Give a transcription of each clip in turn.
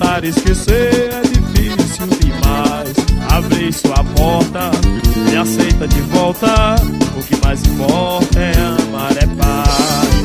Tentar esquecer é difícil demais. Abri sua porta, me aceita de volta. O que mais importa é amar, é paz.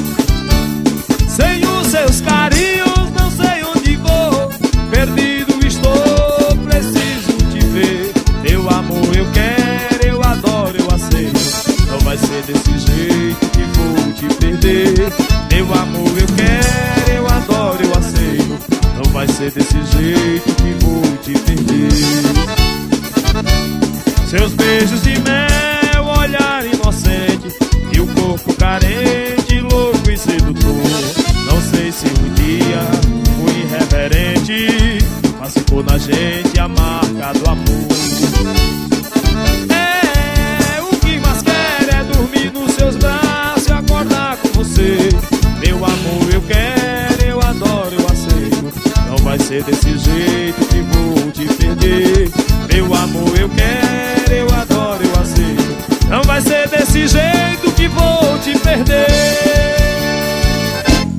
Sem os seus carinhos não sei onde vou. Perdido estou, preciso te ver. Teu amor eu quero, eu adoro, eu aceito. Não vai ser desse jeito que vou te perder. Teu amor eu quero, eu adoro, eu aceito. Não vai ser desse jeito que vou te perder. Seus beijos de mel, olhar inocente e o corpo carente, louco e sedutor. Não sei se um dia fui irreverente, mas ficou na gente a marca do amor. O que mais quero é dormir nos seus braços e acordar com você. Meu amor eu quero, eu adoro, eu aceito. Não vai ser desse jeito